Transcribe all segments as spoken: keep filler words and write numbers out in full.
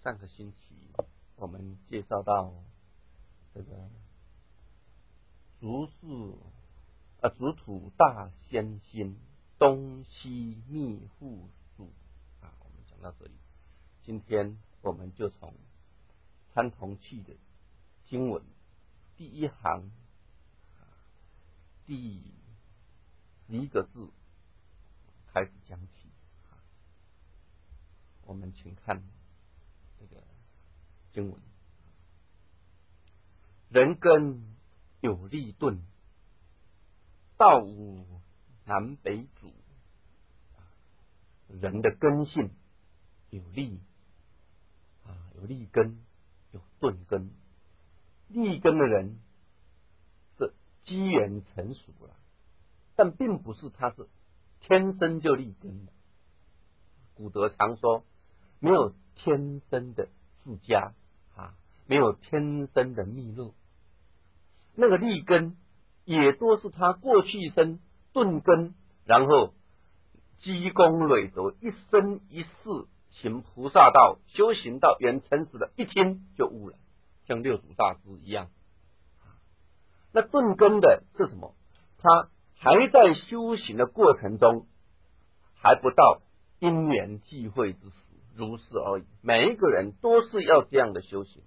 上个星期我们介绍到这个竹树啊，竹土大先心，东西密互属啊，我们讲到这里。今天我们就从参同契的经文第一行第十一个字开始讲起。我们请看这个经文：人根有利钝，道无南北主。人的根性有利啊，有利根，有钝根。利根的人是机缘成熟了，但并不是他是天生就利根的。古德常说，没有天生的富家啊，没有天生的蜜乐。那个利根也多是他过去生钝根，然后积功累德，一生一世行菩萨道，修行到圆成实的，一听就悟了，像六祖大师一样。那钝根的是什么？他还在修行的过程中，还不到因缘际会之时，如是而已。每一个人都是要这样的修行，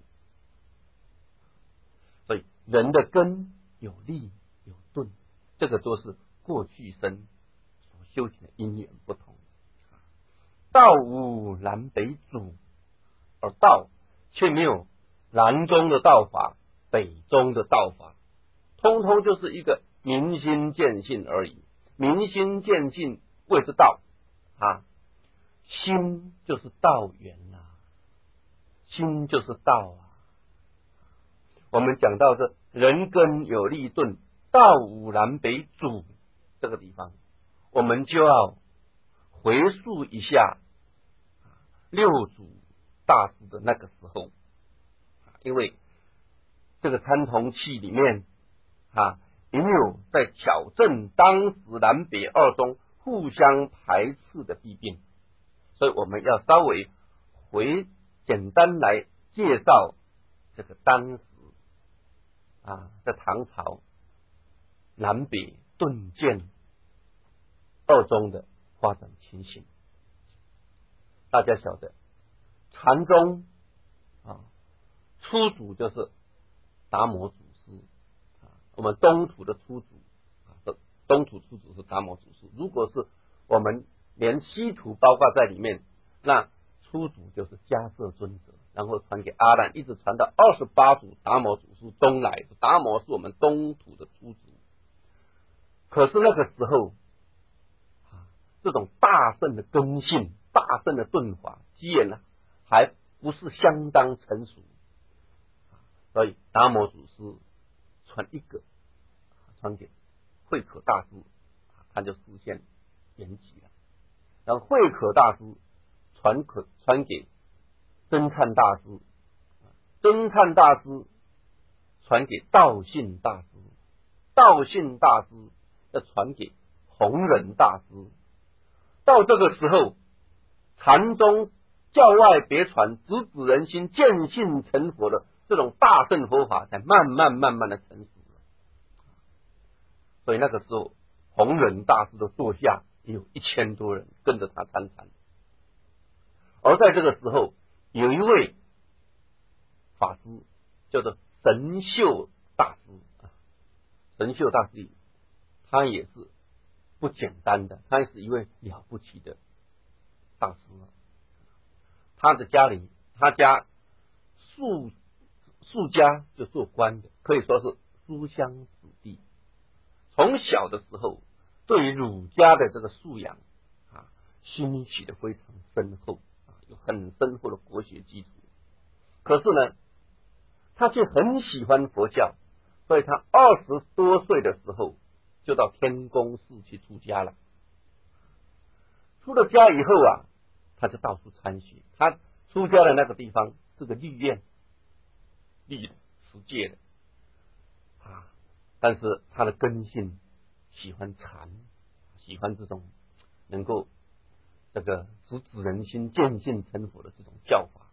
所以人的根有利有钝，这个都是过去生所修行的因缘不同。道无南北主，而道却没有南中的道法，北中的道法，通通就是一个明心见性而已。明心见性谓之道啊，心就是道源啊，心就是道啊。我们讲到这人根有利钝，道无南北主这个地方，我们就要回溯一下六祖大师的那个时候，因为这个参同契里面啊，也有在矫正当时南北二宗互相排斥的弊病，所以我们要稍微回简单来介绍这个当时啊，在唐朝南北顿渐二宗的发展情形。大家晓得禅宗啊，初祖就是达摩祖师啊，我们东土的初祖啊，东土初祖是达摩祖师。如果是我们连西土包括在里面，那初祖就是迦摄尊者，然后传给阿难，一直传到二十八祖达摩祖师东来。达摩是我们东土的初祖。可是那个时候啊，这种大圣的根性，大圣的顿法机缘呢，还不是相当成熟，所以达摩祖师传一个，传给慧可大师，他就实现圆寂了。然后慧可大师传可传给真忏大师，真忏大师传给道信大师，道信大师要传给弘忍大师。到这个时候，禅宗教外别传，直指人心，见性成佛的这种大乘佛法才慢慢慢慢的成熟了。所以那个时候，弘忍大师的座下也有一千多人跟着他参禅。而在这个时候，有一位法师叫做神秀大师啊，神秀大师他也是不简单的，他也是一位了不起的大师。他的家里，他家宿宿家就做官的，可以说是书香子弟。从小的时候，对于儒家的这个素养啊，熏习的非常深厚啊，有很深厚的国学基础。可是呢，他却很喜欢佛教，所以他二十多岁的时候就到天宫寺去出家了。出了家以后啊，他就到处参学。他出家的那个地方是个律院，律的持戒的啊，但是他的根性喜欢禅，喜欢这种能够这个直指人心、见性成佛的这种教法，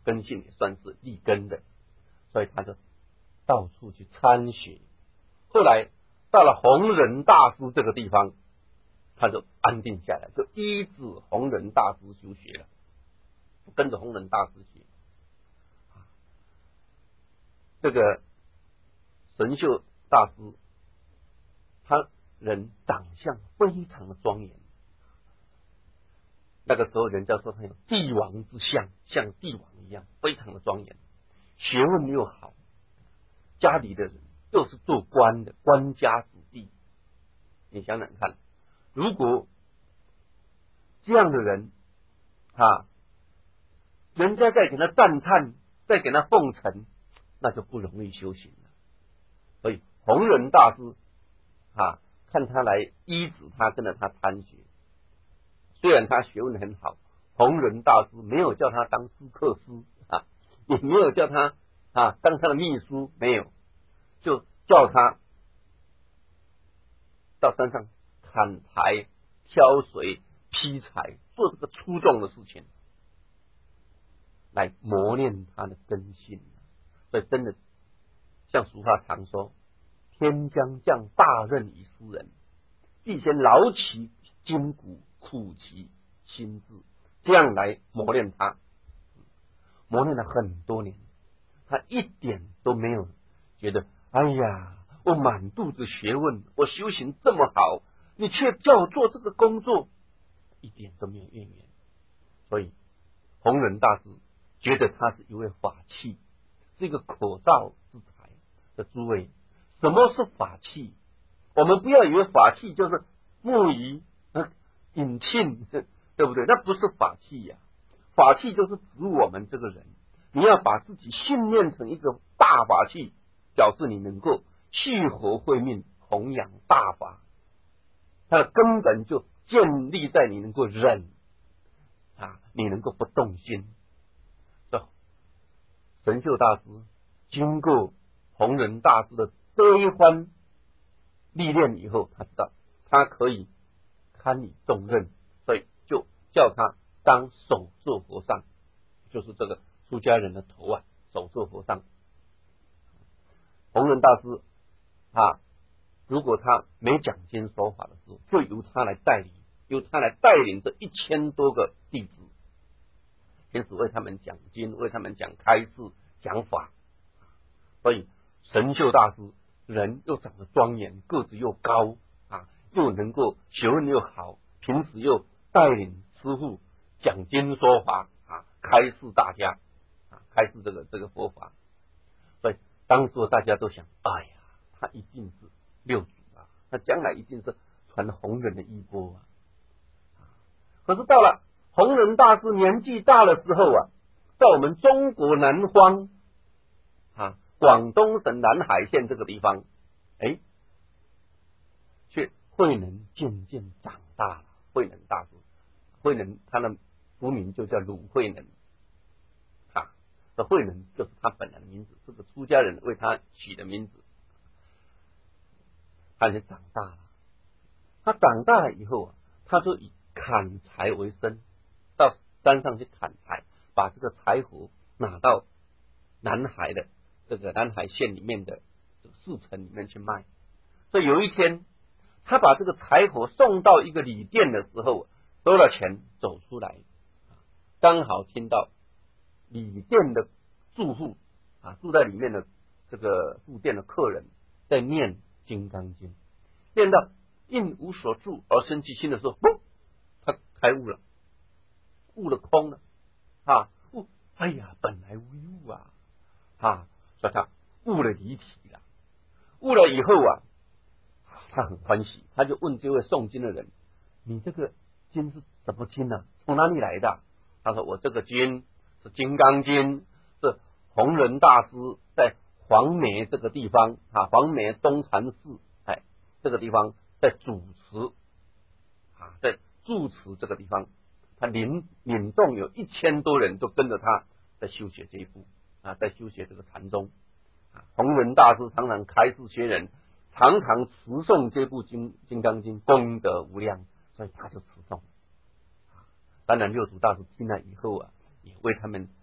根性也算是立根的，所以他就到处去参学。后来到了弘忍大师这个地方，他就安定下来，就依止弘忍大师修学了，跟着弘忍大师学。这个神秀大师，他人长相非常的庄严，那个时候人家说他有帝王之相，像帝王一样，非常的庄严，学问又好，家里的人又是做官的，官家子弟。你想想看，如果这样的人啊，人家在给他赞叹，在给他奉承，那就不容易修行了。所以弘忍大师啊，看他来依止他，跟着他参学。虽然他学问很好，弘忍大师没有叫他当司客师啊，也没有叫他啊当他的秘书，没有，就叫他到山上砍柴、挑水、劈柴，做这个粗重的事情，来磨练他的根性。所以真的像俗话常说，天将降大任于斯人，必先劳其筋骨，苦其心志，这样来磨练他。磨练了很多年，他一点都没有觉得哎呀，我满肚子学问，我修行这么好，你却叫我做这个工作，一点都没有怨言。所以弘忍大师觉得他是一位法器，是一个可造之才的。诸位，什么是法器？我们不要以为法器就是木鱼、呃、引磬，对不对？那不是法器呀、啊。法器就是指我们这个人，你要把自己训练成一个大法器，表示你能够去活慧命，弘扬大法。它的根本就建立在你能够忍啊，你能够不动心。神秀大师经过弘忍大师的这一番历练以后，他知道他可以堪以重任，所以就叫他当首座和尚，就是这个出家人的头啊，首座和尚。弘忍大师啊，如果他没讲经说法的时候，就由他来带领，由他来带领这一千多个弟子，因此为他们讲经，为他们讲开示、讲法。所以神秀大师人又长得庄严，个子又高啊，又能够学问又好，平时又带领师父讲经说法啊，开示大家啊，开示这个这个佛法。所以当时大家都想，哎呀，他一定是六祖啊，他将来一定是传弘忍的衣钵啊。可是到了弘忍大师年纪大的时候啊，在我们中国南方啊，广东省南海县这个地方，哎，却慧能渐渐长大了。慧能大师，慧能他的俗名就叫鲁慧能啊，这慧能就是他本来的名字，是个出家人为他取的名字。他就长大了，他长大了以后啊，他就以砍柴为生，到山上去砍柴，把这个柴火拿到南海的这个南海县里面的这个市城里面去卖。所以有一天，他把这个柴火送到一个旅店的时候，收了钱走出来，刚好听到旅店的住户啊，住在里面的这个住店的客人在念金刚经，念到应无所住而生其心的时候，嘣，他开悟了，悟了空了啊！悟，哎呀，本来无一物啊！啊，所以他悟了离体了。悟了以后啊，他很欢喜，他就问这位诵经的人：“你这个经是什么经啊？从哪里来的？”他说：“我这个经是《金刚经》，是弘忍大师在黄梅这个地方啊，黄梅东禅寺哎这个地方在主持啊，在住持这个地方，他领领众有一千多人都跟着他在修学这一部啊，在修学这个禅宗啊。弘忍大师常常开示学人，常常持诵这部经《金刚经》，功德无量，所以他就持诵。当然，六祖大师听了以后啊，也为他们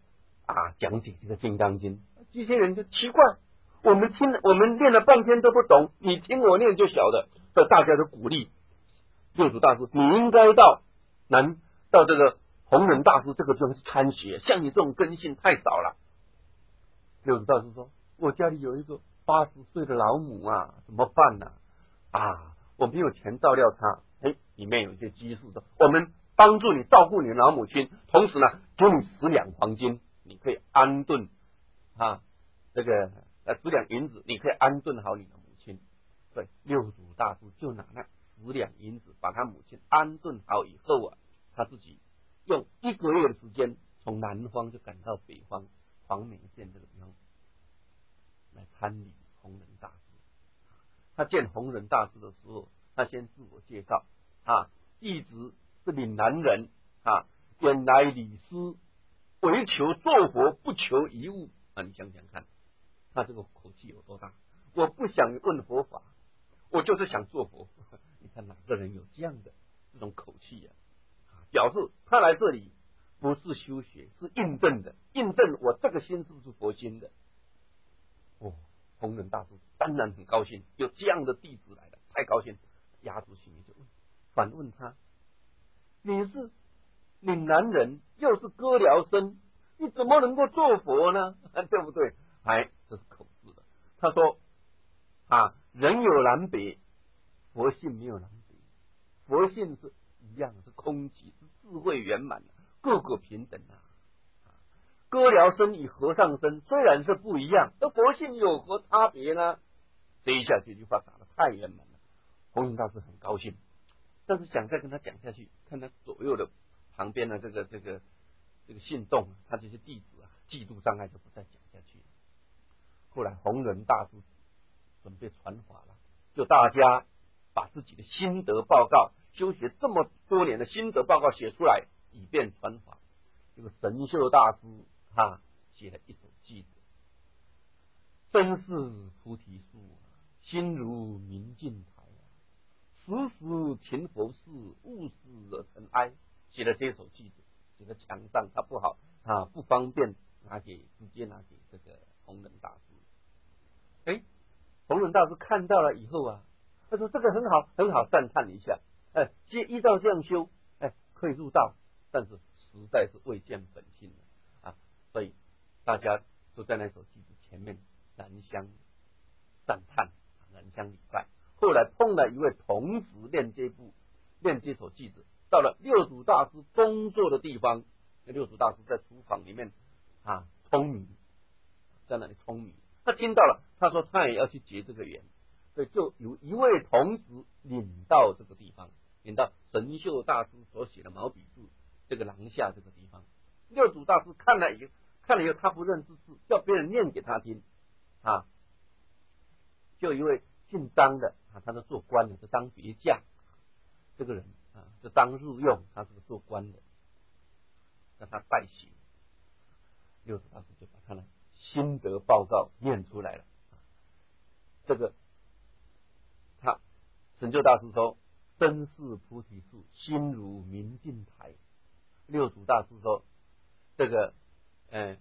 啊讲解这个《金刚经》，这些人就奇怪，我们听我们念了半天都不懂，你听我念就晓得。所以大家都鼓励六祖大师，你应该到南到这个弘忍大师这个地方去参学，像你这种根性太少了。六祖大师说，我家里有一个八十岁的老母啊，怎么办呢？啊，我没有钱照料她，哎，里面有一些积蓄的，我们帮助你照顾你的老母亲，同时呢，给你十两黄金，你可以安顿啊，这个呃十两银子，你可以安顿好你的母亲。对，六祖大师就拿那十两银子把他母亲安顿好以后啊，他自己用一个月的时间从南方就赶到北方黄梅县这个地方来参礼弘忍大师。他见弘忍大师的时候，他先自我介绍啊，弟子是岭南人啊，远来礼师，唯求做佛，不求一物啊！你想想看，他这个口气有多大？我不想问佛法，我就是想做佛。你看哪个人有这样的这种口气呀、啊？表示他来这里不是修学，是印证的，印证我这个心是不是佛心的。哦，弘忍大师当然很高兴，有这样的弟子来了，太高兴，压住心里就问，反问他：你是岭南人，又是歌寮僧，你怎么能够做佛呢？对不对？哎，这是口字的。他说啊，人有南北，佛性没有南北，佛性是一样，是空寂，是智慧圆满的，个个平等啊。歌寮僧与和尚僧虽然是不一样，那佛性有何差别呢？这一下这句话打得太圆满了，弘忍大师很高兴，但是想再跟他讲下去，看他左右的旁边的这个这个这个信众，他这些弟子啊，嫉妒障碍就不再讲下去了。后来弘忍大师准备传法了，就大家把自己的心得报告，修学这么多年的心得报告写出来，以便传法。这个神秀大师他写了一首偈子：真是菩提树，心如明镜台，时时勤佛事，勿使惹尘埃。写了这首偈子，写在墙上，他不好啊，不方便拿给直接拿给这个弘忍大师。哎，弘忍大师看到了以后啊，他说这个很好，很好，赞叹一下。哎，接依照这样修，哎，可以入道，但是实在是未见本性的啊，所以大家都在那首偈子前面燃香赞叹，燃香礼拜。后来碰了一位同时练这部练这首偈子，到了六祖大师工作的地方，六祖大师在厨房里面啊舂米，在那里舂米。他听到了，他说他也要去结这个缘，所以就有一位同时领到这个地方，领到神秀大师所写的毛笔字这个廊下这个地方。六祖大师看了以后，看了以后他不认识字，叫别人念给他听啊。就一位姓张的啊，他是做官的，是当别驾，这个人啊是当日用，他是个做官的，让他代行。六祖大师就把他的心得报告念出来了。这个他神秀大师说：真是菩提树，心如明镜台。六祖大师说：这个呃，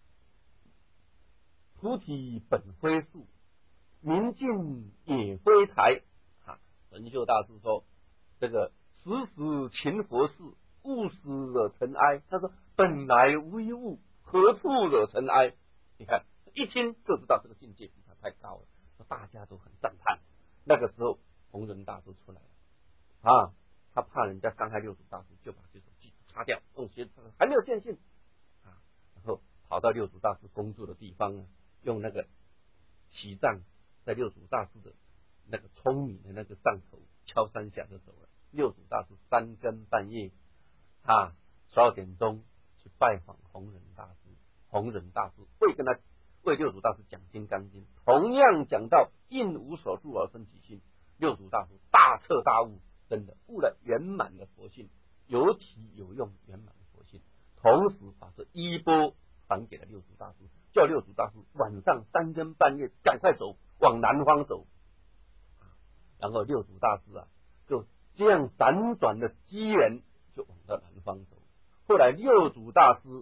菩提本非树，明镜也非台。啊，神秀大师说：这个时时勤佛事，勿使惹尘埃。他说：本来无一物，何处惹尘埃？你看一听就知道这个境界比他太高了，大家都很赞叹。那个时候弘忍大师出来了啊，他怕人家伤害六祖大师，就把这首偈擦掉，用鞋还没有见信啊，然后跑到六祖大师工作的地方呢，用那个席杖在六祖大师的那个舂米的那个杖头敲三下就走了。六祖大师三更半夜啊，十二点钟去拜访弘忍大师，弘忍大师会跟他为六祖大师讲《金刚经》，同样讲到应无所住而生其心。六祖大师大彻大悟，真的悟了圆满的佛性，有体有用圆满的佛性，同时把这衣钵还给了六祖大师，叫六祖大师晚上三更半夜赶快走，往南方走。然后六祖大师啊，就这样辗转的机缘，就往到南方走。后来六祖大师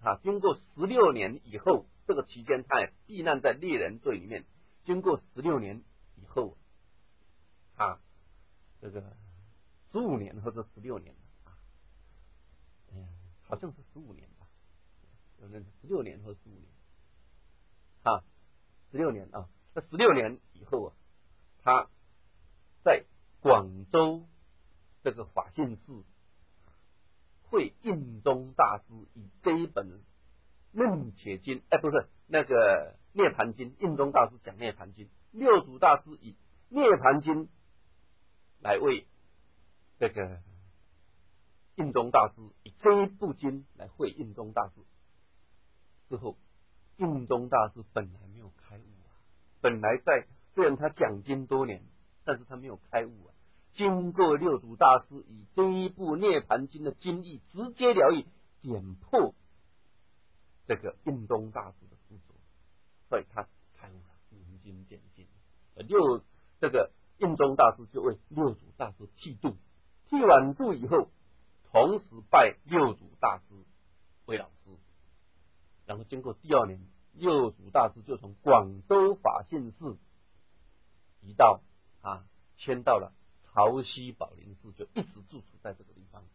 啊，经过十六年以后，这个期间他也避难在猎人队里面。经过十六年以后，啊，这个十五年或者十六年啊，嗯，好像是十五年吧，有人十六年或十五年，啊，十六年啊，那十六年以后啊，他在广州这个法性寺会印宗大师以这一本《楞伽经》，哎，不是那个《涅盘经》，印宗大师讲《涅盘经》，六祖大师以《涅盘经》来为这个印宗大师以这一部经来会印宗大师。之后，印宗大师本来没有开悟啊，本来在虽然他讲经多年，但是他没有开悟啊。经过六祖大师以这一部《涅盘经》的经义直接了义，点破这个印宗大师的执着，所以他开悟了，明经见性。六这个印宗大师就为六祖大师剃度，剃完度以后，同时拜六祖大师为老师。然后经过第二年，六祖大师就从广州法性寺移到啊，迁到了潮汐宝林寺，就一直住处在这个地方。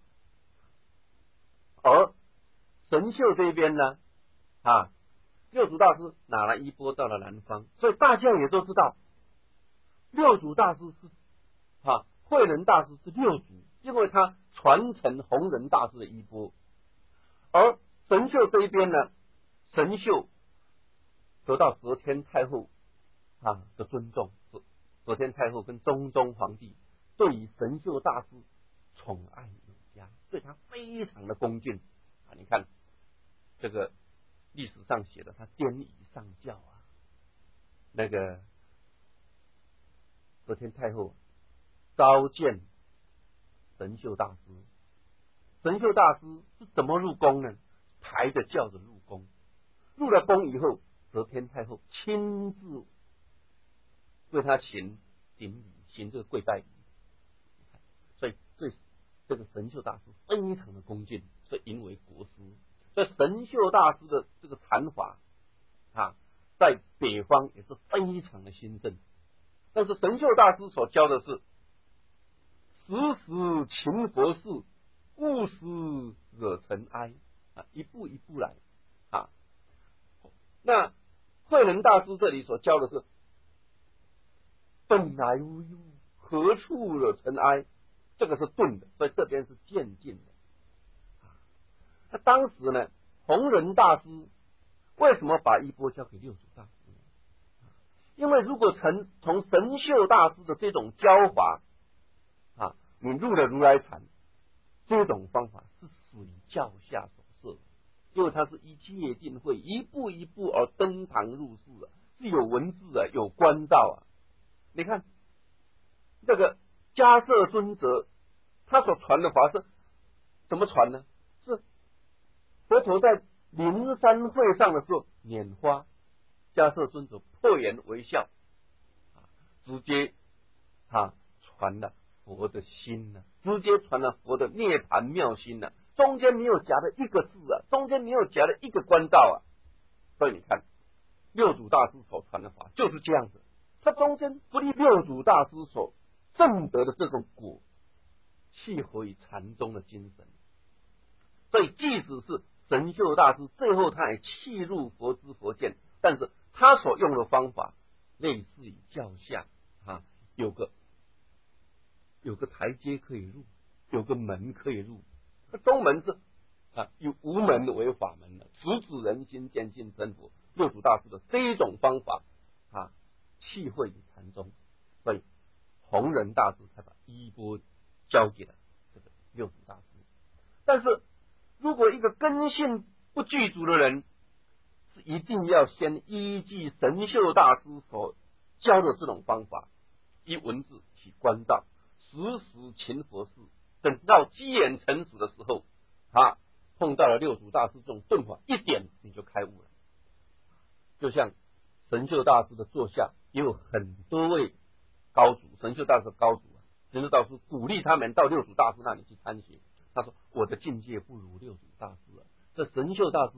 而神秀这边呢，啊，六祖大师拿了衣钵到了南方，所以大家也都知道，六祖大师是啊，慧能大师是六祖，因为他传承弘忍大师的衣钵。而神秀这一边呢，神秀得到则天太后啊的尊重，则天太后跟中宗皇帝对于神秀大师宠爱有加，对他非常的恭敬啊！你看这个历史上写的，他颠仪上教啊，那个则天太后召见神秀大师，神秀大师是怎么入宫呢？抬着轿子入宫，入了宫以后，则天太后亲自为他行顶礼，行这个跪拜礼。所以对这个神秀大师非常的恭敬，所以引为国师。所以神秀大师的这个禅法啊，在北方也是非常的兴盛。但是神秀大师所教的是时时勤佛事，勿使惹尘埃啊，一步一步来啊。那慧能大师这里所教的是本来无一物，何处惹尘埃，这个是顿的，所以这边是渐进的。那当时呢，弘忍大师为什么把衣钵交给六祖大师呢？因为如果从从神秀大师的这种教法啊，你入了如来禅，这种方法是属于教下所设的，因为它是一戒定慧，一步一步而登堂入室啊，是有文字啊，有关照啊。你看这个迦摄尊者他所传的法是怎么传呢？是佛陀在灵山会上的时候拈花，迦摄尊者破颜微笑，直接啊传了佛的心呢、啊，直接传了佛的涅盘妙心呢、啊，中间没有夹的一个字啊，中间没有夹的一个关照啊。所以你看六祖大师所传的法就是这样子，它中间不离六祖大师所证得的这种果，契合于禅宗的精神。所以即使是神秀大师最后他也契入佛知佛见，但是他所用的方法类似于教下啊，有个有个台阶可以入，有个门可以入。中门是啊，以无门为法门的，直指人心，见性真佛。六祖大师的这一种方法啊，契会于禅宗，所以弘忍大师才把衣钵交给了这个六祖大师。但是如果一个根性不具足的人，是一定要先依据神秀大师所教的这种方法，依文字去关照，时时勤佛事，等到机缘成熟的时候啊，碰到了六祖大师这种顿法，一点你就开悟了。就像神秀大师的座下也有很多位高祖，神秀大师的高祖啊，神秀大师鼓励他们到六祖大师那里去参学。他说我的境界不如六祖大师啊，这神秀大师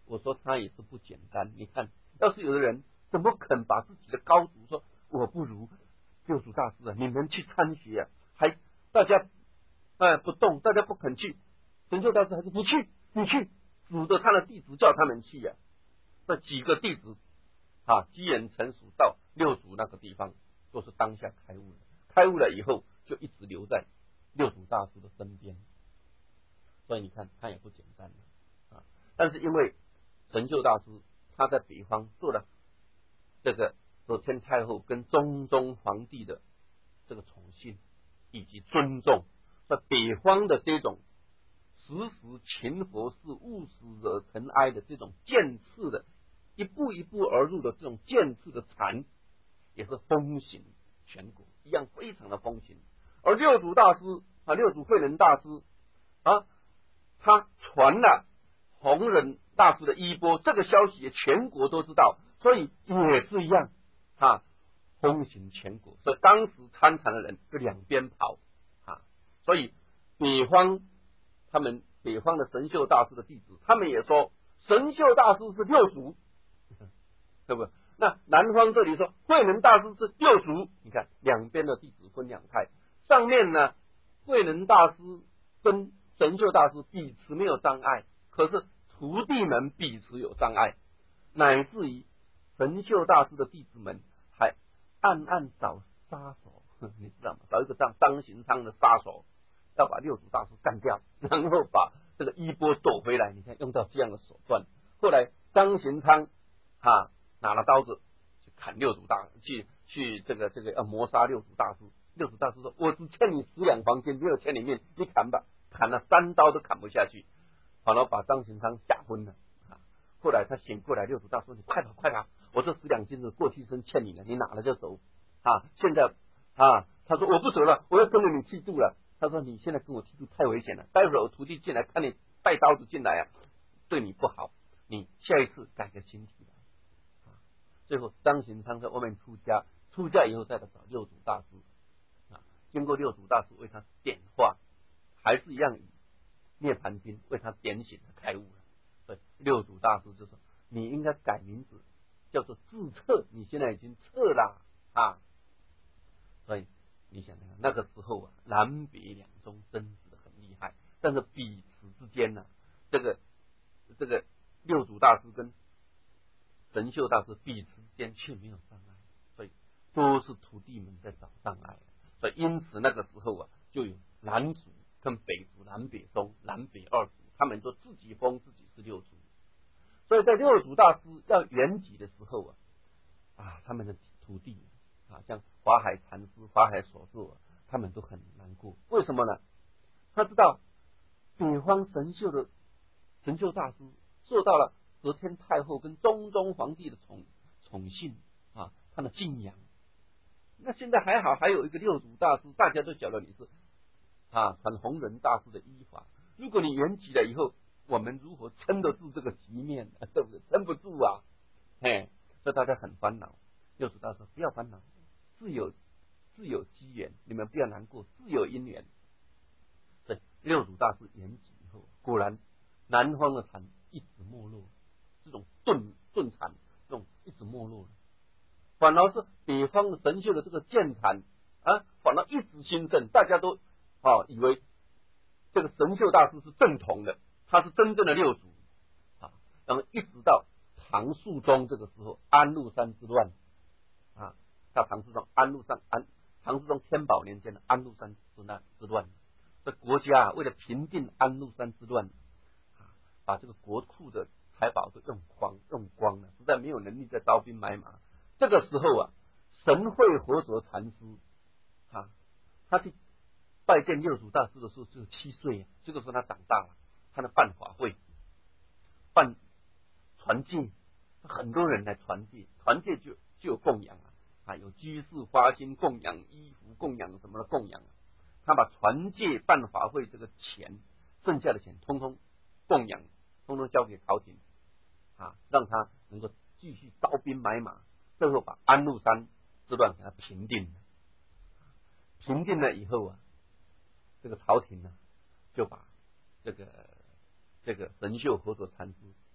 我说他也是不简单。你看，要是有的人怎么肯把自己的高足说我不如六祖大师啊，你们去参学啊，还大家哎不动，大家不肯去，神秀大师还是你去，你去，指着他的弟子叫他们去呀、啊。这几个弟子啊，机缘成熟到六祖那个地方，都是当下开悟了。开悟了以后，就一直留在六祖大师的身边。所以你看，他也不简单了啊。但是因为神秀大师他在北方做了这个则天太后跟中宗皇帝的这个宠信以及尊重，在北方的这种时时勤佛事、勿使惹尘埃的这种渐次的一步一步而入的这种渐次的禅，也是风行全国，一样非常的风行。而六祖大师啊，六祖慧能大师啊，他传了弘忍大师的衣钵，这个消息也全国都知道，所以也是一样啊，风行全国。所以当时参禅的人就两边跑啊，所以北方他们北方的神秀大师的弟子，他们也说神秀大师是六祖，对不对？那南方这里说慧能大师是六祖，你看两边的弟子分两派。上面呢，慧能大师跟神秀大师彼此没有障碍，可是徒弟们彼此有障碍，乃至于神秀大师的弟子们还暗暗找杀手，你知道吗？找一个张张行昌的杀手，要把六祖大师干掉，然后把这个衣钵夺回来。你看用到这样的手段。后来张行昌啊拿了刀子去砍六祖大，去去这个这个要谋杀六祖大师。六祖大师说：“我只欠你十两黄金，没有欠你命，你砍吧。”砍了三刀都砍不下去，好了，把张行昌吓昏了。啊，后来他醒过来，六祖大师说：“你快跑，快跑！我这十两金子过去生欠你了，你拿了就走啊！现在啊，他说我不走了，我要跟着你剃度了。他说你现在跟我剃度太危险了，待会儿我徒弟进来看你带刀子进来啊，对你不好，你下一次改个心体来。”啊，最后张行昌在外面出家，出家以后再来找六祖大师。经过六祖大师为他点化，还是一样以涅盘经为他点醒，他开悟了。所以六祖大师就说：“你应该改名字，叫做自测。你现在已经测了啊！”所以你想想，那个时候啊，南北两宗争执的很厉害，但是彼此之间呢、啊，这个这个六祖大师跟神秀大师彼此之间却没有障碍，所以都是徒弟们在找障碍。所以因此那个时候啊，就有南祖跟北祖，南北宗、南北二祖，他们都自己封自己是六祖。所以在六祖大师要圆寂的时候啊，啊，他们的徒弟啊，像华海禅师、华海所作、啊，他们都很难过。为什么呢？他知道北方神秀的神秀大师受到了则天太后跟中宗皇帝的宠宠幸啊，他的敬仰。那现在还好，还有一个六祖大师，大家都晓得你是啊传弘忍大师的依法。如果你圆寂了以后，我们如何撑得住这个局面？对不对？撑不住啊！嘿，所以大家很烦恼。六祖大师说：“不要烦恼，自有自有机缘，你们不要难过，自有因缘。”所以六祖大师圆寂以后，果然南方的禅一直没落，这种顿顿禅，这种一直没落了。反而是北方的神秀的这个剑禅啊，反而一直兴盛，大家都啊以为这个神秀大师是正统的，他是真正的六祖啊。那么一直到唐肃宗这个时候，安禄山之乱啊，到唐肃宗安禄山安唐肃宗天宝年间的安禄山之乱之乱，这国家啊为了平定安禄山之乱啊，把这个国库的财宝都用光用光了，实在没有能力再招兵买马。这个时候啊，神会活着禅师啊，他去拜见六祖大师的时候只有七岁啊，这个时候他长大了，他的办法会，办传戒，很多人来传戒，传戒就就有供养啊，啊有居士花心供养、衣服供养什么的供养啊，他把传戒办法会这个钱，剩下的钱通通供养，通通交给朝廷啊，让他能够继续招兵买马。最后把安禄山之乱给他平定了，平定了以后啊，这个朝廷呢就把这个这个神秀合作禅师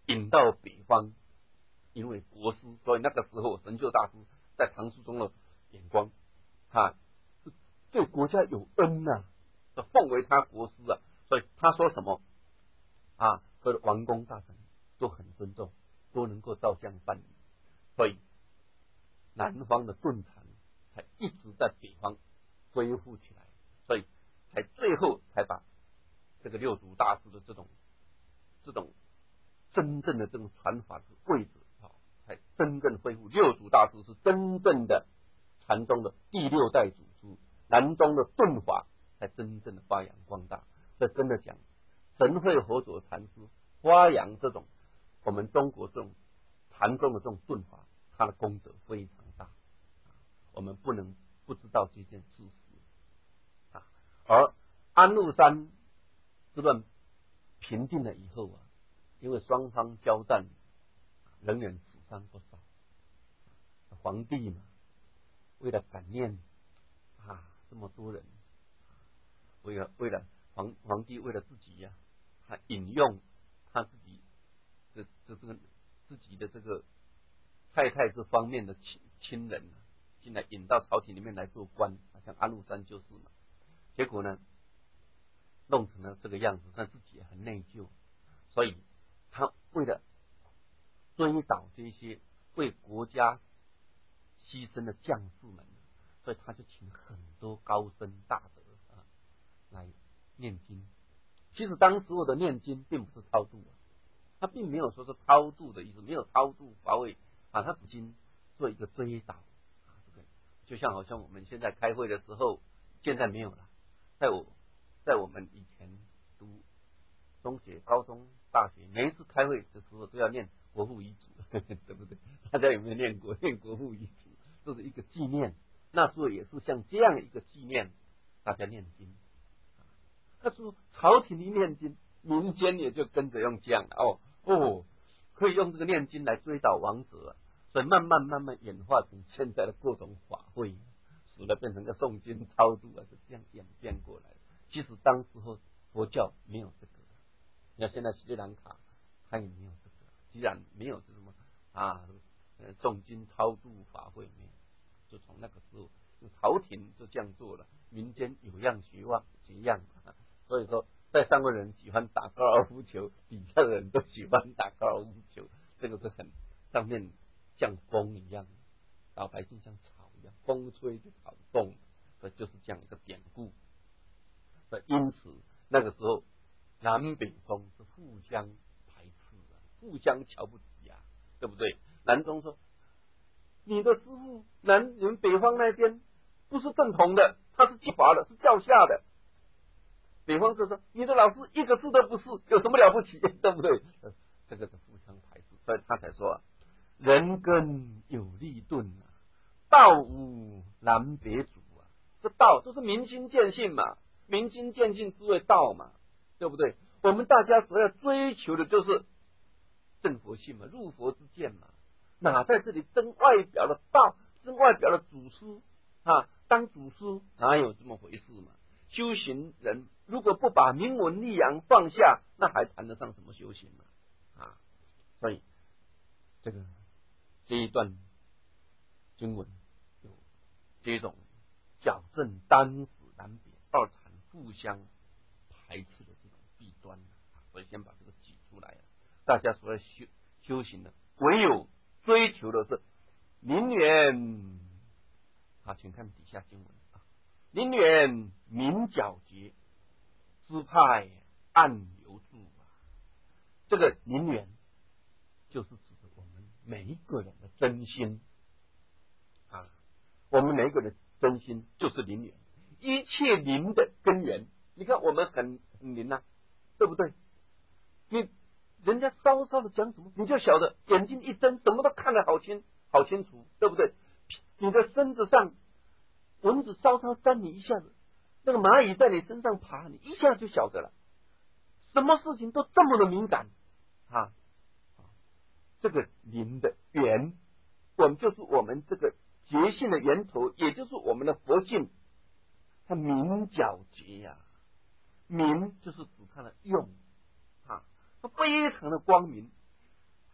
引到北方，因为国师，所以那个时候神秀大师在唐肃宗的眼光，哈，对国家有恩呐、啊，奉为他国师啊，所以他说什么啊，所有的王公大臣都很尊重，都能够照相办理，所以南方的顿禅才一直在北方恢复起来，所以才最后才把这个六祖大师的这种这种真正的这种传法的位置啊，才真正恢复。六祖大师是真正的禅宗的第六代祖师，南宗的顿法才真正的发扬光大。这真的讲，神会佛祖禅师发扬这种我们中国这种禅宗的这种顿法，他的功德非常大，我们不能不知道这件事实啊。而安禄山之乱平定了以后啊，因为双方交战，人员死伤不少。皇帝嘛，为了感念啊这么多人，为了为了皇皇帝为了自己呀、啊，他引用他自己的这这个自己的这个太太这方面的亲亲人啊，进来引到朝廷里面来做官，像安禄山就是嘛。结果呢，弄成了这个样子，但自己也很内疚，所以他为了追悼这些为国家牺牲的将士们，所以他就请很多高僧大德啊来念经。其实当时我的念经并不是超度啊，他并没有说是超度的意思，没有超度法位啊，他已经做一个追悼啊，这个就像好像我们现在开会的时候，现在没有了，在我在我们以前读中学、高中、大学，每一次开会的时候都要念国父遗嘱，对不对？大家有没有念过？念国父遗嘱，这是一个纪念。那时候也是像这样一个纪念，大家念经。那时候朝廷里念经，民间也就跟着用这样哦哦，可以用这个念经来追悼亡者，所以慢慢慢慢演化成现在的各种法会，使得变成个诵经超度啊，就这样演变过来。其实当时候佛教没有这个，你看现在斯里兰卡它也没有这个，既然没有这什么啊诵经超度法会没有，就从那个时候朝廷就这样做了，民间有样学望学样，所以说在上面的人喜欢打高尔夫球，底下的人都喜欢打高尔夫球，这个是很上面像风一样，老百姓像草一样，风吹就草动，这就是这样一个典故。因此那个时候南北宗是互相排斥啊，互相瞧不起啊，对不对？南宗说你的师父南你们北方那边不是正统的，他是技法的，是教下的。北方就说你的老师一个字都不是，有什么了不起，对不对？这个是互相排斥，所以他才说、啊、人根有利钝啊，道无南北主啊。这道就是明心见性嘛，明心见性之谓道嘛，对不对？我们大家所要追求的就是正佛性嘛，入佛之见嘛，哪在这里争外表的道，争外表的祖师啊？当祖师哪有这么回事嘛？修行人如果不把名闻利养放下，那还谈得上什么修行呢？啊，所以这个这一段经文有这种矫正单子南北二禅互相排斥的这种弊端，所以先把这个举出来。大家所要修修行的，唯有追求的是宁愿啊，请看底下经文啊，宁愿明皎洁，支派暗流注啊。这个宁愿就是指的我们每一个人的真心啊，我们每一个人的真心就是灵源，一切灵的根源。你看我们很很灵啊，对不对？你人家稍稍的讲什么，你就晓得，眼睛一睁，什么都看得好清好清楚，对不对？你的身子上蚊子稍稍沾你一下子，那个蚂蚁在你身上爬，你一下就晓得了。什么事情都这么的敏感啊！这个灵的源，我们就是我们这个觉性的源头，也就是我们的佛性，它明皎洁呀、啊，明就是指它的用啊，它非常的光明。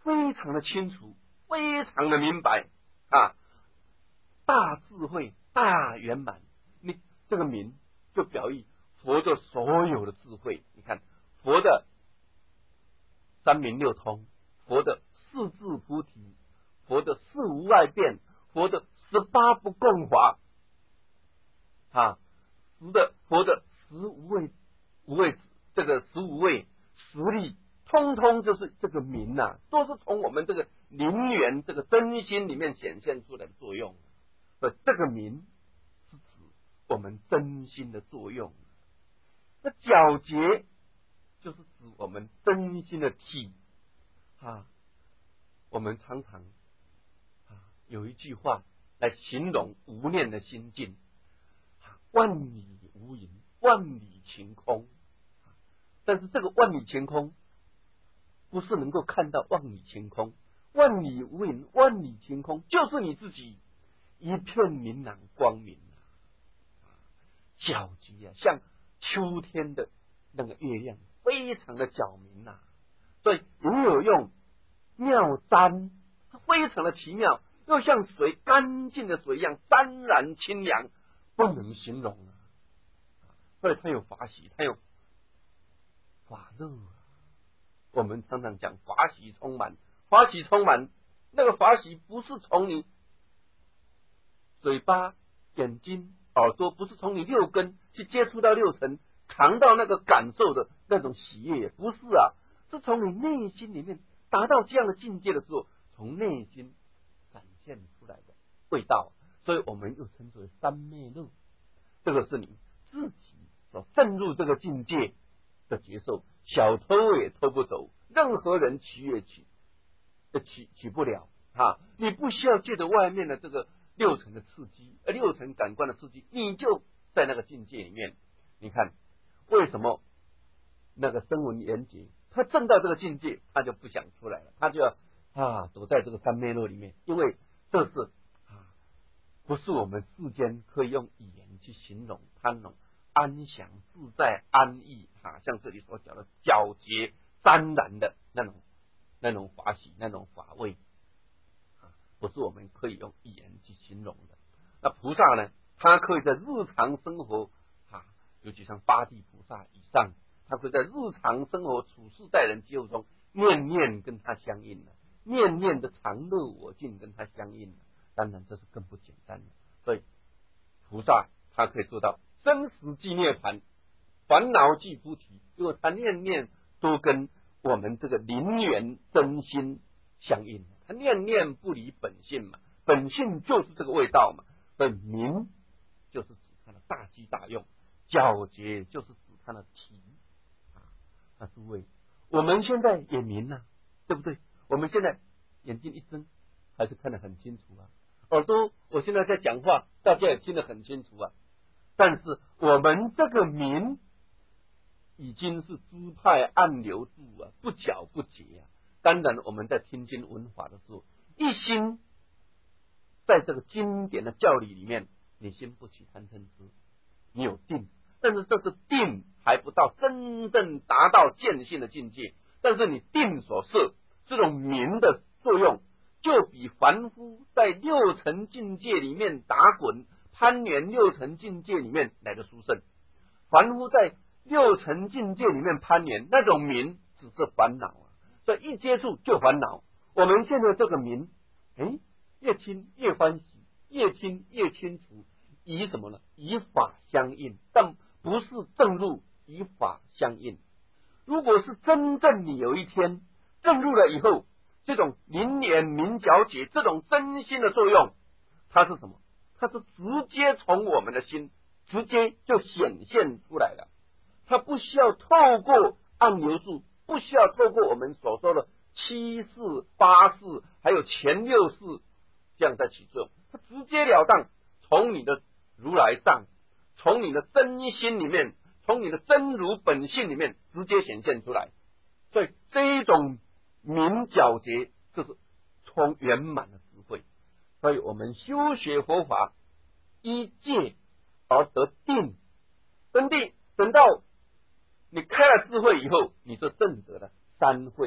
非常的清楚，非常的明白啊，大智慧，大圆满。你这个明就表意佛的所有的智慧。你看佛的三明六通，佛的四智菩提，佛的四无碍辩，佛的十八不共法啊，佛的佛的十无畏无畏这个十五位实力，通通就是这个明呐、啊，都是从我们这个灵源这个真心里面显现出来的作用。所以这个明是指我们真心的作用。那皎洁就是指我们真心的体啊。我们常常啊有一句话来形容无念的心境：万里无云，万里晴空。但是这个万里晴空不是能够看到万里晴空，万里无云，万里晴空就是你自己一片明朗光明啊，皎洁啊，像秋天的那个月亮，非常的皎明啊。所以也有用妙瞻，非常的奇妙，又像水干净的水一样湛然清凉，不能形容啊。所以它有法喜，它有法乐啊。我们常常讲法喜充满，法喜充满，那个法喜不是从你嘴巴、眼睛、耳朵，不是从你六根去接触到六尘，尝到那个感受的那种喜悦，不是啊，是从你内心里面达到这样的境界的时候，从内心展现出来的味道。所以我们又称之为三昧乐，这个是你自己所证入这个境界的觉受，小偷也偷不走，任何人取也取取取不了啊！你不需要借着外面的这个六层的刺激，呃，六层感官的刺激，你就在那个境界里面。你看为什么那个声闻缘觉，他证到这个境界，他就不想出来了，他就要啊躲在这个三昧乐里面，因为这是啊不是我们世间可以用语言去形容它那种安详自在安逸啊，像这里所讲的皎洁湛然的那种那种法喜，那种法味啊，不是我们可以用语言去形容的。那菩萨呢，他可以在日常生活啊，尤其像八地菩萨以上，他会在日常生活处事待人接物中，念念跟他相应了，念念的常乐我净跟他相应了。当然这是更不简单的，所以菩萨他可以做到生死即涅槃，烦恼即菩提，因为他念念都跟我们这个灵源真心相应，他念念不离本性嘛，本性就是这个味道嘛。所以明就是指它的大机大用，皎洁就是指它的体啊。那诸位，我们现在也明了，对不对？我们现在眼睛一睁，还是看得很清楚啊。耳朵，我现在在讲话，大家也听得很清楚啊。但是我们这个明已经是诸派暗流注啊，不皎不洁啊。当然我们在听经闻法的时候，一心在这个经典的教理里面，你心不起贪嗔痴，你有定，但是这是定还不到真正达到见性的境界。但是你定所摄这种明的作用，就比凡夫在六尘境界里面打滚攀缘六尘境界里面来的殊胜。凡夫在六尘境界里面攀缘，那种明只是烦恼啊，所以一接触就烦恼。我们现在这个明，哎，越听越欢喜，越听越清楚，以什么呢？以法相应，但不是正入，以法相应。如果是真正你有一天正入了以后，这种明眼明皎洁，这种真心的作用，它是什么？它是直接从我们的心直接就显现出来了，它不需要透过暗流注，不需要透过我们所说的七世八世还有前六世这样在起作用，它直截了当从你的如来藏，从你的真心里面，从你的真如本性里面直接显现出来。所以这一种明皎洁，这是充圆满的智慧。所以我们修学佛法，依戒而得定，真定，等到你开了智慧以后，你就证得了三慧。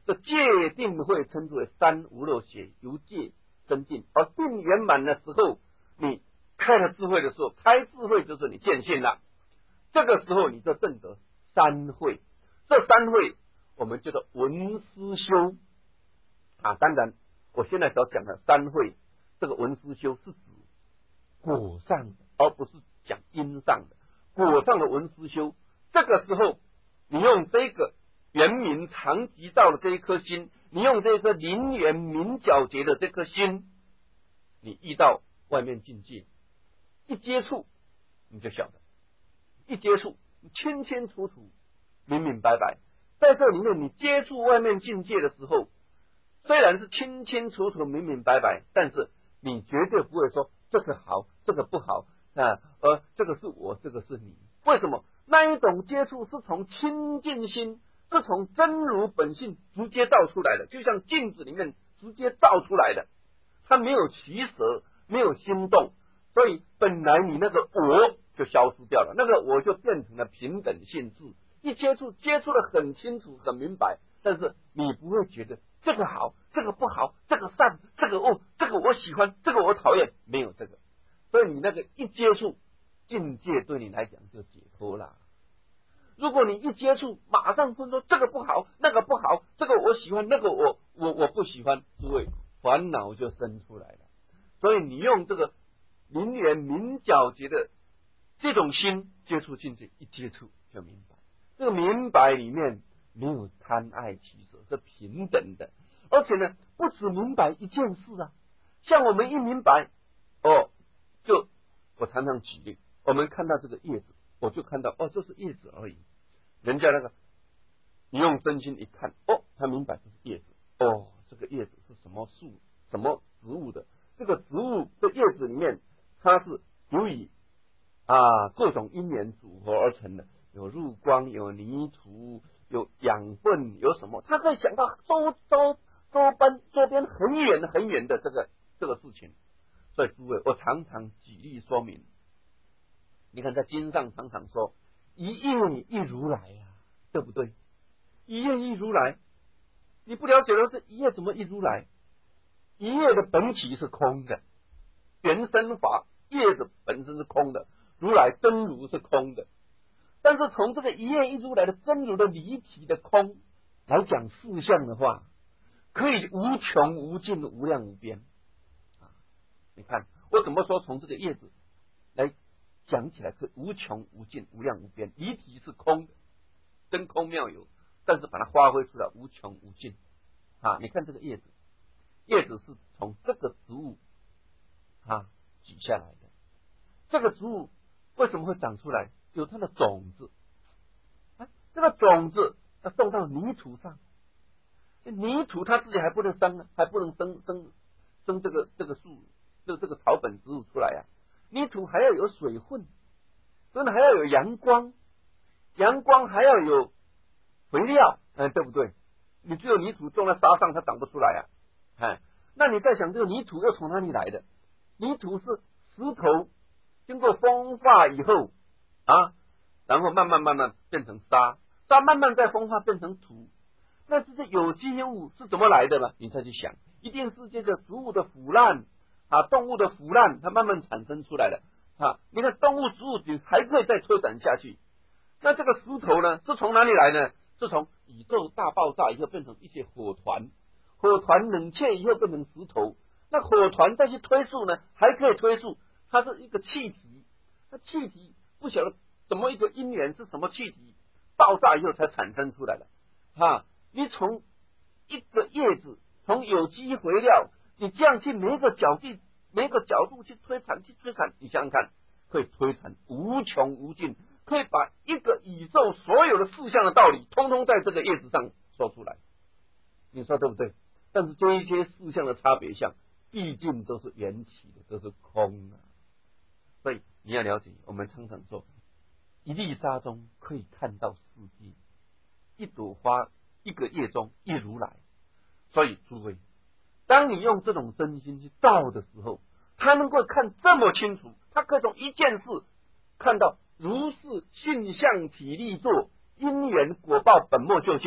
这戒定会称之为三无漏学，由戒生定，而定圆满的时候，你开了智慧的时候，开智慧就是你见性了。这个时候你就证得三慧，这三慧我们叫做闻思修啊。当然，我现在所讲的三慧，这个闻思修是指果上的，而不是讲因上的。果上的闻思修，这个时候你用这个圆明常寂照的这一颗心，你用这个灵圆明皎洁的这颗心，你遇到外面境界，一接触你就晓得，一接触清清楚楚明明白白。在这里面你接触外面境界的时候，虽然是清清楚楚明明白白，但是你绝对不会说这个好这个不好啊，呃，这个是我这个是你。为什么？那一种接触是从清净心，是从真如本性直接照出来的，就像镜子里面直接照出来的，它没有起色，没有心动，所以本来你那个我就消失掉了，那个我就变成了平等性质。一接触接触的很清楚很明白，但是你不会觉得这个好这个不好，这个善这个恶，这个我喜欢这个我讨厌，没有这个。所以你那个一接触境界对你来讲就解脱了。如果你一接触马上分说这个不好那个不好，这个我喜欢那个我我我不喜欢，诸位烦恼就生出来了。所以你用这个灵圆明皎洁的这种心接触境界，一接触就明白。这个明白里面没有贪爱取舍，是平等的。而且呢，不只明白一件事啊，像我们一明白哦，就我常常举例，我们看到这个叶子，我就看到哦，这是叶子而已。人家那个你用真心一看，哦，他明白这是叶子，哦，这个叶子是什么树什么植物的，这个植物的叶子里面它是由于啊各种因缘组合而成的，有入光，有泥土，有养分，有什么，他可以想到周周周边周边很远很远的这个这个事情。所以诸位，我常常举例说明，你看在经上常常说一叶一如来啊，对不对？一叶一如来，你不了解的是一叶怎么一如来？一叶的本体是空的，原生法叶子本身是空的，如来真如是空的。但是从这个一叶一如来的真如的离体的空来讲事相的话，可以无穷无尽无量无边啊！你看我怎么说，从这个叶子来讲起来是无穷无尽无量无边，离体是空的，真空妙有，但是把它发挥出来无穷无尽啊！你看这个叶子，叶子是从这个植物啊举下来的，这个植物为什么会长出来？有它的种子，啊，这个种子要种到泥土上，泥土它自己还不能生呢，还不能生生生这个这个树，这这个草本植物出来啊。泥土还要有水分，真的还要有阳光，阳光还要有肥料，嗯，对不对？你只有泥土种在沙上，它长不出来啊。哎，那你在想这个泥土又从哪里来的？泥土是石头经过风化以后啊，然后慢慢慢慢变成沙，沙慢慢再风化变成土。那这些有机物是怎么来的呢？你再去想，一定是这个植物的腐烂啊，动物的腐烂，它慢慢产生出来的啊。你看动物、植物你还可以再推展下去。那这个石头呢，是从哪里来呢？是从宇宙大爆炸以后变成一些火团，火团冷却以后变成石头。那火团再去推速呢，还可以推速，它是一个气体。那气体不晓得怎么一个因缘是什么气体爆炸以后才产生出来的啊！你从一个叶子，从有机肥料，你这样去每一个角地、每一个角度去推产、去推产，你想想看，可以推产无穷无尽，可以把一个宇宙所有的事项的道理，通通在这个叶子上说出来。你说对不对？但是这一些事项的差别相，毕竟都是缘起的，都是空的。所以你要了解，我们常常说，一粒沙中可以看到世界，一朵花、一个叶中一如来。所以诸位，当你用这种真心去照的时候，他能够看这么清楚，他可以从一件事看到如是性相体力作，因缘果报本末究竟，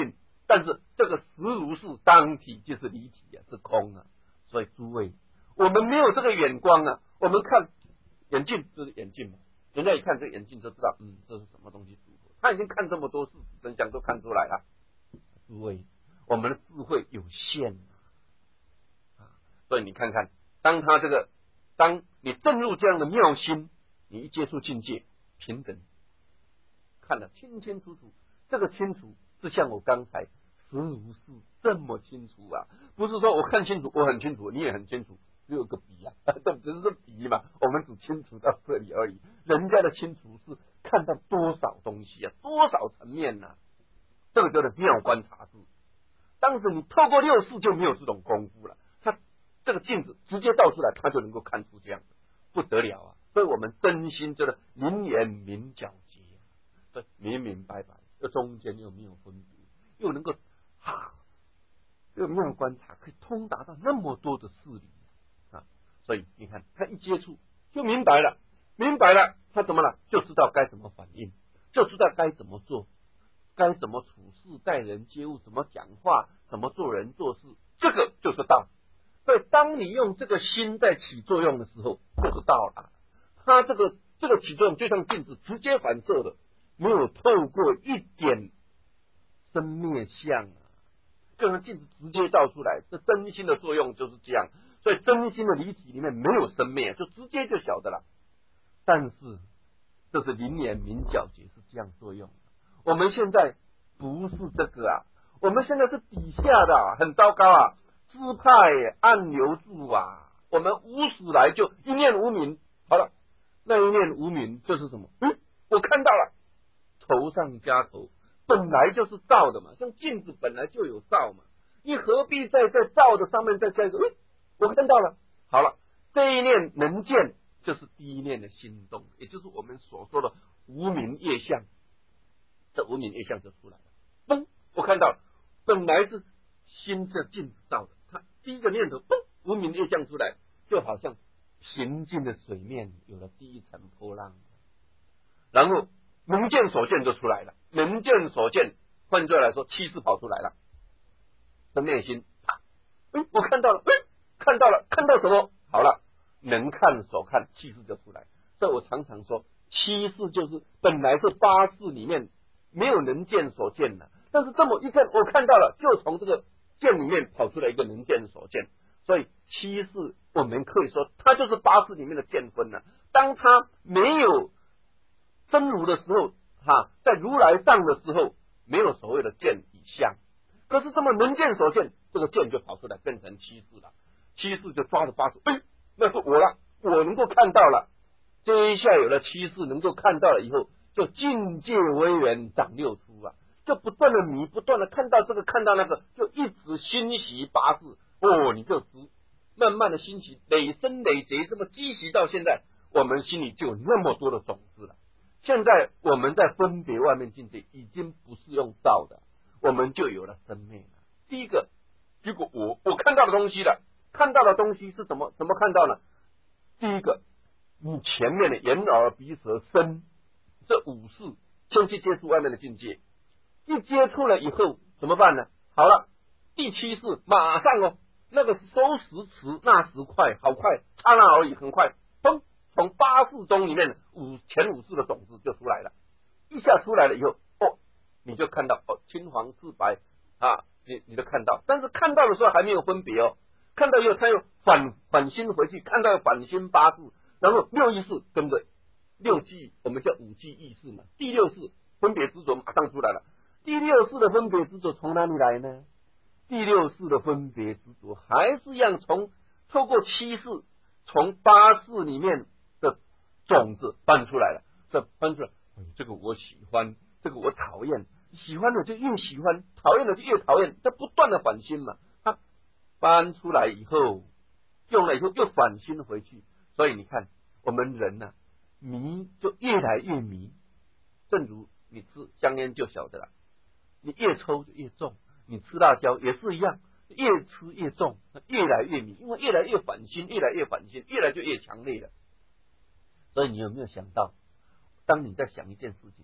但是这个实如是，当体就是离体啊，是空啊。所以诸位，我们没有这个眼光啊，我们看眼镜就是眼镜嘛，人家一看这眼镜就知道，嗯，这是什么东西组合。他已经看这么多事实真相都看出来了。诸位，我们的智慧有限啊，所以你看看，当他这个，当你证入这样的妙心，你一接触境界平等，看得清清楚楚，这个清楚是像我刚才实如是这么清楚啊，不是说我看清楚，我很清楚，你也很清楚，只有个比啊，这只是比嘛，我们只清楚到这里而已。人家的清楚是看到多少东西啊，多少层面啊，这个叫做妙观察智。当时你透过六识就没有这种功夫了，他这个镜子直接倒出来，他就能够看出这样的，不得了啊！所以我们真心觉得灵眼明皎洁，所以明明白白，这中间又没有分别，又能够哈，这个妙观察可以通达到那么多的事理啊！所以你看，他一接触就明白了，明白了，他怎么了？就知道该怎么反应，就知道该怎么做，该怎么处事待人接物，怎么讲话，怎么做人做事，这个就是道。所以当你用这个心在起作用的时候，就是道了。它这个这个起作用就像镜子直接反射的，没有透过一点生灭相啊，就像镜子直接照出来，这真心的作用就是这样。所以真心的离体里面没有生灭，就直接就晓得了。但是这是灵眼明皎洁是这样作用的。我们现在不是这个啊，我们现在是底下的、啊，很糟糕啊，支派暗流注啊，我们无始来就一念无明，好了，那一念无明就是什么？嗯，我看到了，头上加头，本来就是照的嘛，像镜子本来就有照嘛，你何必在在照的上面再加一个？嗯，我看到了，好了，这一念能见就是第一念的心动，也就是我们所说的无明业相。这无明业相就出来了，嘣，我看到了，本来是心这镜子照的，它第一个念头，嘣，无明业相出来，就好像平静的水面有了第一层波浪，然后能见所见就出来了，能见所见，换句话来说，气势跑出来了，生灭心，啪，哎，我看到了，哎，看到了，看到什么？好了，能看所看，气势就出来。所以我常常说，七识就是本来是八识里面没有能见所见的，但是这么一看，我看到了，就从这个见里面跑出来一个能见所见。所以七识我们可以说，它就是八识里面的见分了。当它没有真如的时候，哈，在如来藏的时候，没有所谓的见与相。可是这么能见所见，这个见就跑出来，变成七识了。七识就抓着八识，哎，那是我了，我能够看到了。这一下有了七识，能够看到了以后，就境界微缘长六出啊，就不断的迷，不断的看到这个，看到那个，就一直欣喜八识。哦，你就慢慢的欣喜，累生累劫，这么积习到现在，我们心里就有那么多的种子了。现在我们在分别外面境界，已经不是用道的，我们就有了生命了。第一个，结果我我看到的东西了，看到的东西是怎么怎么看到呢？第一个，你前面的眼耳鼻舌身这五识，先去接触外面的境界，一接触了以后怎么办呢？好了，第七识马上哦，那个收拾迟，那时快，好快，刹那而已，很快，嘣，从八识中里面五前五识的种子就出来了，一下出来了以后，哦，你就看到哦，青黄赤白啊，你你都看到，但是看到的时候还没有分别哦，看到以后他又反反心回去，看到反心八识，然后六意识跟着六记，我们叫五记意识嘛，第六识分别执着马上出来了。第六识的分别执着从哪里来呢？第六识的分别执着还是一样，从透过七识，从八识里面的种子搬出来了，这搬出来，哎，这个我喜欢，这个我讨厌，喜欢的就越喜欢，讨厌的就越讨厌，这不断的反心嘛。它搬出来以后，用了以后又反心回去，所以你看我们人呢、啊，迷就越来越迷，正如你吃香烟就晓得了，你越抽就越重。你吃辣椒也是一样，越吃越重，越来越迷，因为越来越反心，越来越反心，越来就越强烈了。所以你有没有想到，当你在想一件事情，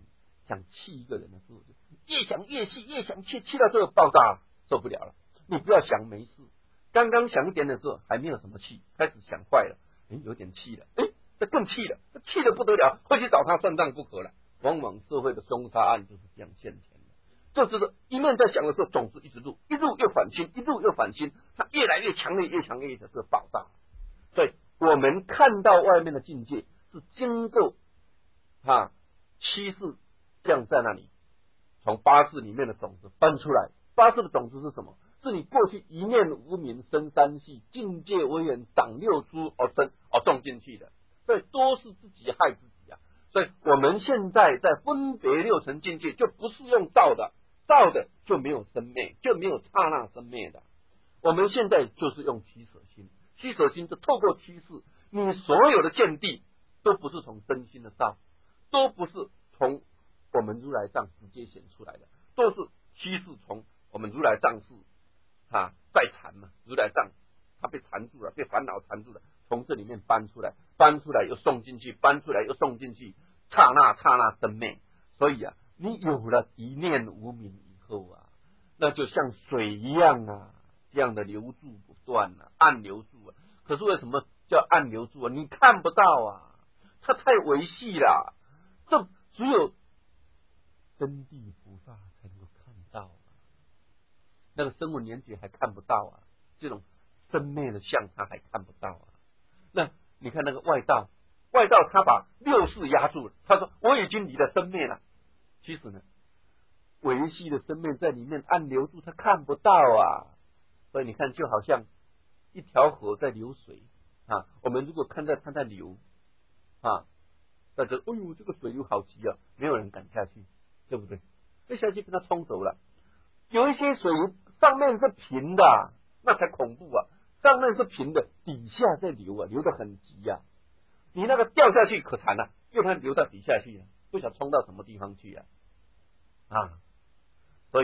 想气一个人的时候，越想越气，越想气，气到最后爆炸，受不了了。你不要想没事，刚刚想一点的时候还没有什么气，开始想坏了，哎，有点气了，哎，这更气了，这气得不得了，会去找他算账不可了。往往社会的凶杀案就是这样现前的，这就是一面在想的时候，种子一直入，一入又反心，一入又反心，它越来越强烈，越强烈的是爆炸。所以我们看到外面的境界是经过啊七世降在那里，从八世里面的种子搬出来。八世的种子是什么？是你过去一念无明生三系，境界为缘长六出而生而种进去的，所以都是自己害自己啊。所以我们现在在分别六层境界，就不是用道的，道的就没有生灭，就没有刹那生灭的。我们现在就是用取舍心，取舍心就透过趋势，你所有的见地都不是从真心的道，都不是从我们如来藏直接显出来的，都是趋势从我们如来藏是啊在缠嘛，如来藏他被缠住了，被烦恼缠住了，从这里面搬出来，搬出来又送进去，搬出来又送进去，刹那刹那生灭。所以啊，你有了一念无明以后啊，那就像水一样啊，这样的流注不断啊，暗流注啊。可是为什么叫暗流注啊？你看不到啊，它太维系了，这只有真谛菩萨才能够看到啊。那个声闻缘觉还看不到啊，这种生灭的相他还看不到啊。那你看那个外道，外道他把六识压住了，他说我已经离了生灭了，其实呢维系的生命在里面暗流住，他看不到啊。所以你看，就好像一条河在流水啊，我们如果看到它在流啊，大家哎呦这个水流好急啊，没有人敢下去，对不对？一下去被它冲走了。有一些水上面是平的，那才恐怖啊！上面是平的，底下在流啊，流得很急啊。你那个掉下去可惨了，又它流到底下去了，不晓冲到什么地方去啊！啊，